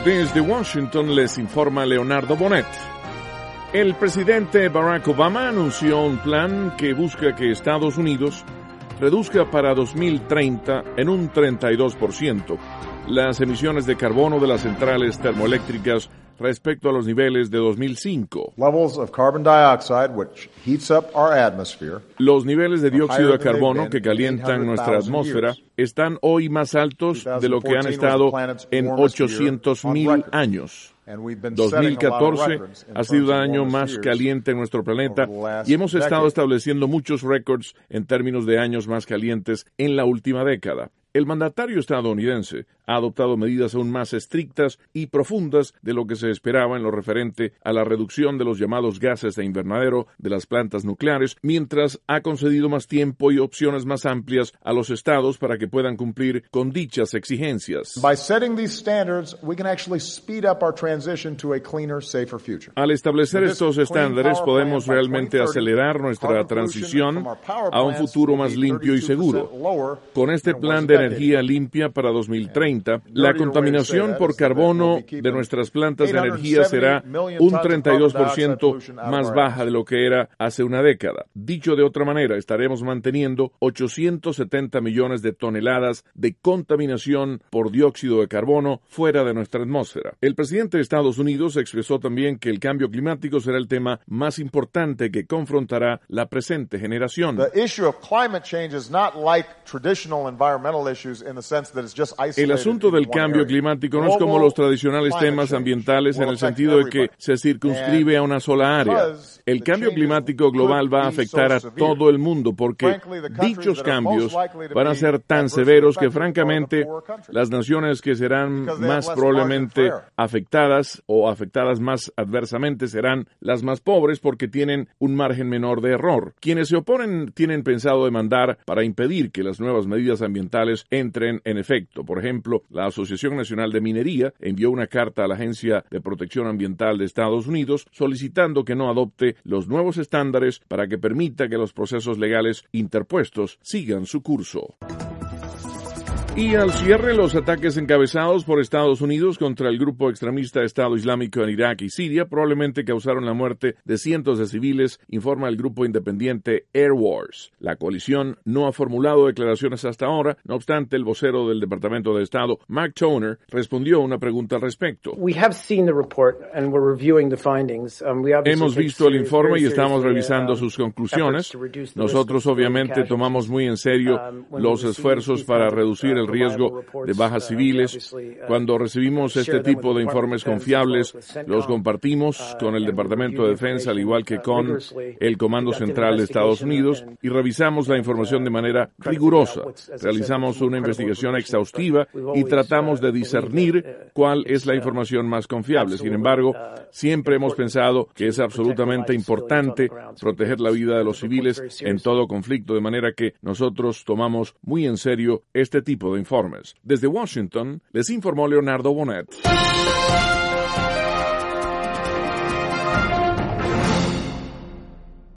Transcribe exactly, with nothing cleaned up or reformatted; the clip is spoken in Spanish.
Desde Washington les informa Leonardo Bonet. El presidente Barack Obama anunció un plan que busca que Estados Unidos reduzca para dos mil treinta en un treinta y dos por ciento las emisiones de carbono de las centrales termoeléctricas respecto a los niveles de dos mil cinco. Levels of carbon dioxide, which heats up our atmosphere, Los niveles de dióxido de carbono que calientan nuestra atmósfera están hoy más altos de lo que han estado en ochocientos mil años. dos mil catorce ha sido el año más caliente en nuestro planeta y hemos estado estableciendo muchos récords en términos de años más calientes en la última década. El mandatario estadounidense ha adoptado medidas aún más estrictas y profundas de lo que se esperaba en lo referente a la reducción de los llamados gases de invernadero de las plantas nucleares, mientras ha concedido más tiempo y opciones más amplias a los estados para que puedan cumplir con dichas exigencias. by setting these standards, we can actually speed up our transition to a cleaner, safer future. Al establecer estos estándares, podemos realmente acelerar nuestra transición a un futuro más limpio y seguro. Con este plan de energía limpia para dos mil treinta, la contaminación por carbono de nuestras plantas de energía será un treinta y dos por ciento más baja de lo que era hace una década. Dicho de otra manera, estaremos manteniendo ochocientos setenta millones de toneladas de contaminación por dióxido de carbono fuera de nuestra atmósfera. El presidente de Estados Unidos expresó también que el cambio climático será el tema más importante que confrontará la presente generación. The issue of climate change is not like traditional environmental issues in the sense that it's just isolated. El asunto del cambio climático no es como los tradicionales temas ambientales en el sentido de que se circunscribe a una sola área. El cambio climático global va a afectar a todo el mundo porque dichos cambios van a ser tan severos que francamente las naciones que serán más probablemente afectadas o afectadas más adversamente serán las más pobres porque tienen un margen menor de error. Quienes se oponen tienen pensado demandar para impedir que las nuevas medidas ambientales entren en efecto. Por ejemplo, la Asociación Nacional de Minería envió una carta a la Agencia de Protección Ambiental de Estados Unidos solicitando que no adopte los nuevos estándares para que permita que los procesos legales interpuestos sigan su curso. Y al cierre, los ataques encabezados por Estados Unidos contra el grupo extremista Estado Islámico en Irak y Siria probablemente causaron la muerte de cientos de civiles, informa el grupo independiente Air Wars. La coalición no ha formulado declaraciones hasta ahora, no obstante, el vocero del Departamento de Estado, Mark Toner, respondió a una pregunta al respecto. Hemos visto el informe y estamos revisando sus conclusiones. Nosotros obviamente tomamos muy en serio los esfuerzos para reducir el riesgo de bajas civiles. Cuando recibimos este tipo de informes confiables, los compartimos con el Departamento de Defensa, al igual que con el Comando Central de Estados Unidos, y revisamos la información de manera rigurosa. Realizamos una investigación exhaustiva y tratamos de discernir cuál es la información más confiable. Sin embargo, siempre hemos pensado que es absolutamente importante proteger la vida de los civiles en todo conflicto, de manera que nosotros tomamos muy en serio este tipo de informes. Desde Washington, les informó Leonardo Bonet.